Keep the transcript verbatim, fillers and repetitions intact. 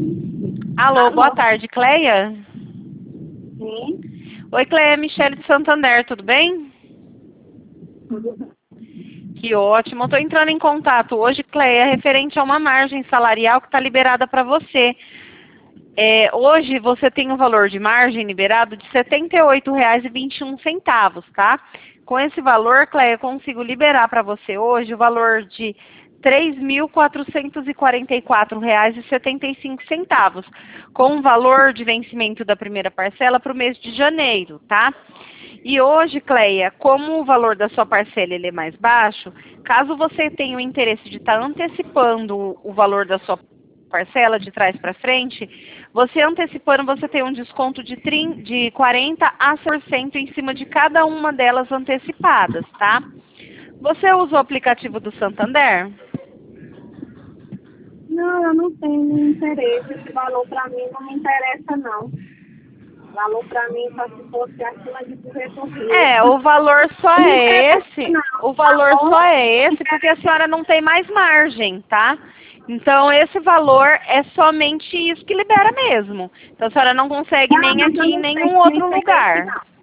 Alô, Alô? boa tarde, Cleia? Sim. Oi, Cleia, Michele de Santander, tudo bem? Tudo bem. Que ótimo. Estou entrando em contato hoje, Cleia, referente a uma margem salarial que está liberada para você. É, hoje você tem um valor de margem liberado de setenta e oito reais e vinte e um centavos, tá? Com esse valor, Cleia, eu consigo liberar para você hoje o valor de três mil quatrocentos e quarenta e quatro reais e setenta e cinco centavos, com o valor de vencimento da primeira parcela para o mês de janeiro, tá? E hoje, Cleia, como o valor da sua parcela ele é mais baixo, caso você tenha o interesse de estar antecipando o valor da sua parcela de trás para frente, você antecipando, você tem um desconto de, trinta, de quarenta a cem por cento em cima de cada uma delas antecipadas, tá? Você usa o aplicativo do Santander? Não, eu não tenho interesse. Esse valor para mim não me interessa, não. O valor para mim só se fosse acima de duzentos mil. É, o valor só Não me é interessa, esse, não. o O valor valor só é não me esse porque a interessa. senhora não tem mais margem, tá? Então, esse valor é somente isso que libera mesmo. Então, a senhora não consegue Não, nem mas eu aqui em não nenhum tenho outro interesse, lugar. não.